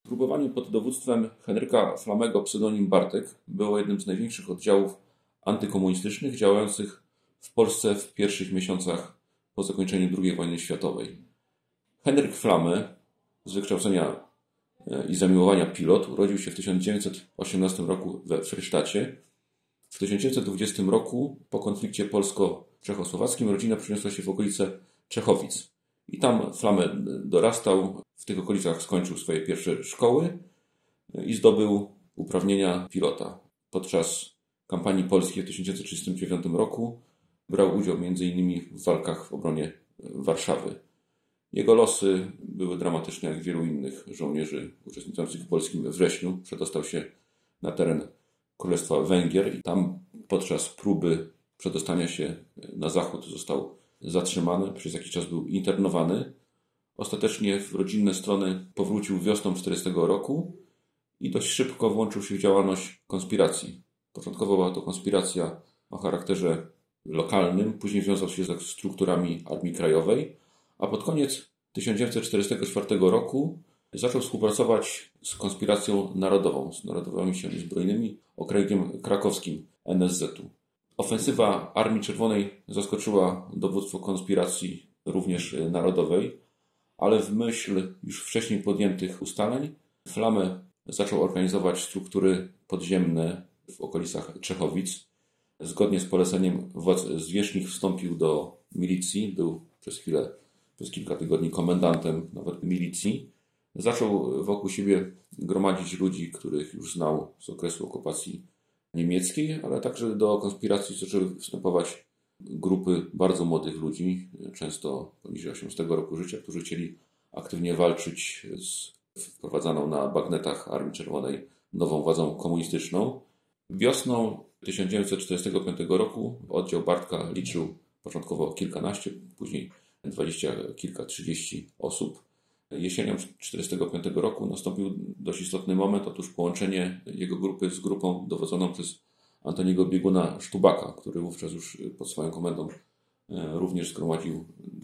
Zgrupowanie pod dowództwem Henryka Flamego, pseudonim Bartek, było jednym z największych oddziałów antykomunistycznych działających w Polsce w pierwszych miesiącach po zakończeniu II wojny światowej. Henryk Flamy, z wykształcenia i zamiłowania pilot, urodził się w 1918 roku we Frysztacie. W 1920 roku, po konflikcie polsko-czechosłowackim, rodzina przeniosła się w okolice Czechowic. I tam Flamy dorastał, w tych okolicach skończył swoje pierwsze szkoły i zdobył uprawnienia pilota. Podczas kampanii polskiej w 1939 roku brał udział m.in. w walkach w obronie Warszawy. Jego losy były dramatyczne jak wielu innych żołnierzy uczestniczących w polskim wrześniu. Przedostał się na teren Królestwa Węgier i tam podczas próby przedostania się na zachód został zatrzymany, przez jakiś czas był internowany. Ostatecznie w rodzinne strony powrócił wiosną 1940 roku i dość szybko włączył się w działalność konspiracji. Początkowo była to konspiracja o charakterze lokalnym, później wiązał się ze strukturami Armii Krajowej, a pod koniec 1944 roku zaczął współpracować z konspiracją narodową, z Narodowymi Siłami Zbrojnymi, okręgiem krakowskim NSZ-u. Ofensywa Armii Czerwonej zaskoczyła dowództwo konspiracji również narodowej, ale w myśl już wcześniej podjętych ustaleń Flamy zaczął organizować struktury podziemne w okolicach Czechowic. Zgodnie z poleceniem władz zwierzchnych wstąpił do milicji, był przez kilka tygodni komendantem nawet milicji. Zaczął wokół siebie gromadzić ludzi, których już znał z okresu okupacji niemieckiej, ale także do konspiracji zaczęły wstępować grupy bardzo młodych ludzi, często poniżej 18 roku życia, którzy chcieli aktywnie walczyć z wprowadzaną na bagnetach Armii Czerwonej nową władzą komunistyczną. Wiosną 1945 roku oddział Bartka liczył początkowo kilkanaście, później 20 kilka, 30 osób. Jesienią 1945 roku nastąpił dość istotny moment, otóż połączenie jego grupy z grupą dowodzoną przez Antoniego Bieguna Sztubaka, który wówczas już pod swoją komendą również zgromadził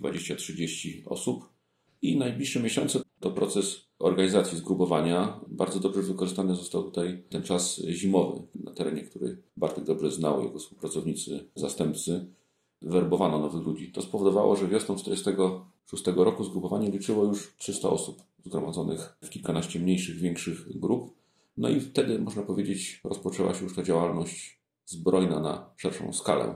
20-30 osób. I najbliższe miesiące to proces organizacji zgrupowania. Bardzo dobrze wykorzystany został tutaj ten czas zimowy na terenie, który Bartek dobrze znał, jego współpracownicy, zastępcy. Werbowano nowych ludzi. To spowodowało, że wiosną 1946 roku zgrupowanie liczyło już 300 osób zgromadzonych w kilkanaście mniejszych, większych grup. No i wtedy, można powiedzieć, rozpoczęła się już ta działalność zbrojna na szerszą skalę.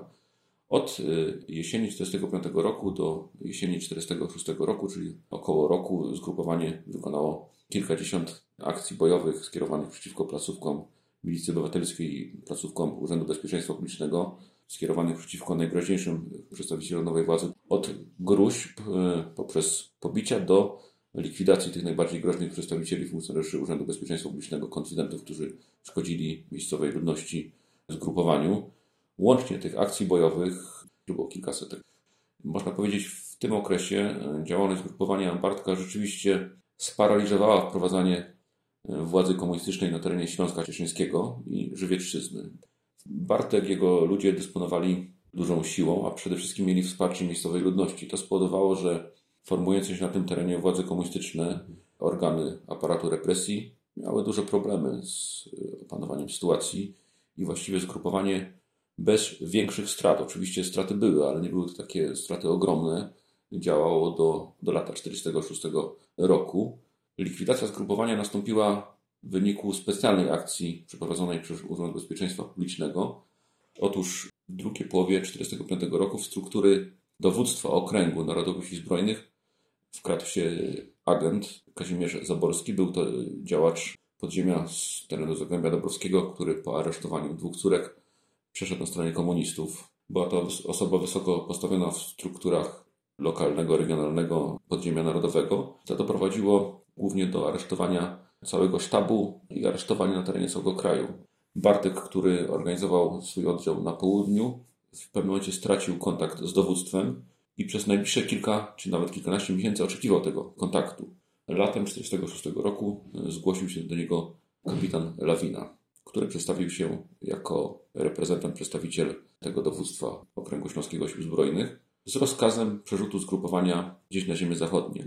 Od jesieni 1945 roku do jesieni 1946 roku, czyli około roku, zgrupowanie wykonało kilkadziesiąt akcji bojowych skierowanych przeciwko placówkom Milicji Obywatelskiej i placówkom Urzędu Bezpieczeństwa Publicznego, skierowanych przeciwko najgroźniejszym przedstawicielom nowej władzy, od gróźb poprzez pobicia do likwidacji tych najbardziej groźnych przedstawicieli funkcjonariuszy Urzędu Bezpieczeństwa Publicznego, konfidentów, którzy szkodzili miejscowej ludności zgrupowaniu. Łącznie tych akcji bojowych było kilkaset. Można powiedzieć, w tym okresie działalność zgrupowania Bartka rzeczywiście sparaliżowała wprowadzanie władzy komunistycznej na terenie Śląska Cieszyńskiego i Żywiecczyzny. Bartek, jego ludzie dysponowali dużą siłą, a przede wszystkim mieli wsparcie miejscowej ludności. To spowodowało, że formujące się na tym terenie władze komunistyczne, organy aparatu represji miały duże problemy z opanowaniem sytuacji i właściwie zgrupowanie bez większych strat. Oczywiście straty były, ale nie były to takie straty ogromne. Działało do lata 1946 roku. Likwidacja zgrupowania nastąpiła w wyniku specjalnej akcji przeprowadzonej przez Urząd Bezpieczeństwa Publicznego. Otóż w drugiej połowie 1945 roku w struktury dowództwa okręgu Narodowych Sił Zbrojnych wkradł się agent Kazimierz Zaborski. Był to działacz podziemia z terenu Zagłębia Dąbrowskiego, który po aresztowaniu dwóch córek przeszedł na stronę komunistów. Była to osoba wysoko postawiona w strukturach lokalnego, regionalnego podziemia narodowego. To doprowadziło głównie do aresztowania całego sztabu i aresztowania na terenie całego kraju. Bartek, który organizował swój oddział na południu, w pewnym momencie stracił kontakt z dowództwem i przez najbliższe kilka, czy nawet kilkanaście miesięcy oczekiwał tego kontaktu. Latem 1946 roku zgłosił się do niego kapitan Lawina, który przedstawił się jako reprezentant, przedstawiciel tego dowództwa Okręgu Śląskiego Sił Zbrojnych z rozkazem przerzutu zgrupowania gdzieś na ziemię zachodnie.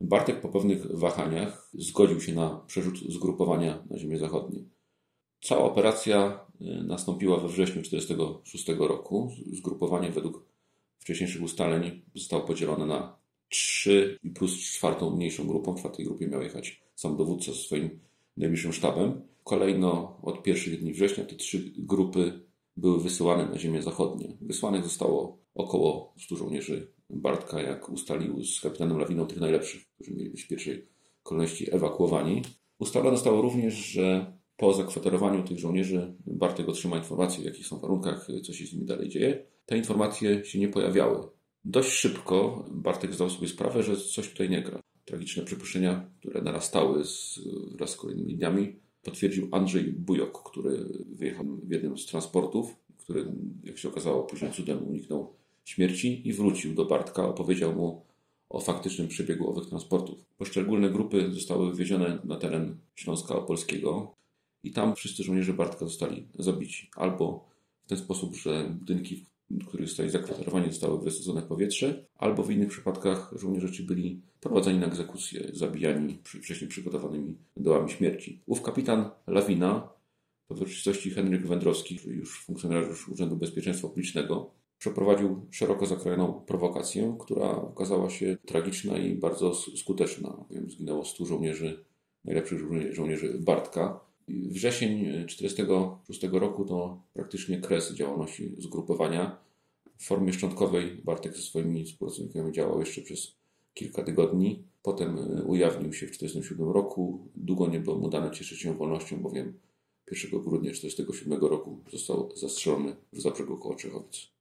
Bartek po pewnych wahaniach zgodził się na przerzut zgrupowania na ziemię zachodnie. Cała operacja nastąpiła we wrześniu 1946 roku. Zgrupowanie według wcześniejszych ustaleń zostało podzielone na 3 i plus czwartą mniejszą grupą. W czwartej grupie miał jechać sam dowódca ze swoim najbliższym sztabem. Kolejno od pierwszych dni września te 3 grupy były wysyłane na ziemię zachodnie. Wysłanych zostało około 100 żołnierzy Bartka, jak ustalił z kapitanem Lawiną, tych najlepszych, którzy mieli być w pierwszej kolejności ewakuowani. Ustalone zostało również, że po zakwaterowaniu tych żołnierzy Bartek otrzyma informacje, w jakich są warunkach, co się z nimi dalej dzieje. Te informacje się nie pojawiały. Dość szybko Bartek zdał sobie sprawę, że coś tutaj nie gra. Tragiczne przypuszczenia, które narastały wraz z kolejnymi dniami, potwierdził Andrzej Bujok, który wyjechał w jednym z transportów, który, jak się okazało, później cudem uniknął śmierci i wrócił do Bartka. Opowiedział mu o faktycznym przebiegu owych transportów. Poszczególne grupy zostały wywiezione na teren Śląska Opolskiego i tam wszyscy żołnierze Bartka zostali zabici. Albo w ten sposób, że budynki, w których zostali zakwaterowani, zostały wysadzone w powietrze, albo w innych przypadkach żołnierze ci byli prowadzeni na egzekucję, zabijani wcześniej przygotowanymi dołami śmierci. Ów kapitan Lawina, w uroczystości Henryk Wędrowski, już funkcjonariusz Urzędu Bezpieczeństwa Publicznego, przeprowadził szeroko zakrojoną prowokację, która okazała się tragiczna i bardzo skuteczna. Zginęło 100 żołnierzy, najlepszych żołnierzy Bartka. Wrzesień 1946 roku to praktycznie kres działalności zgrupowania. W formie szczątkowej Bartek ze swoimi współpracownikami działał jeszcze przez kilka tygodni. Potem ujawnił się w 1947 roku. Długo nie było mu dane cieszyć się wolnością, bowiem 1 grudnia 1947 roku został zastrzelony w Zabrzegu koło Czechowic.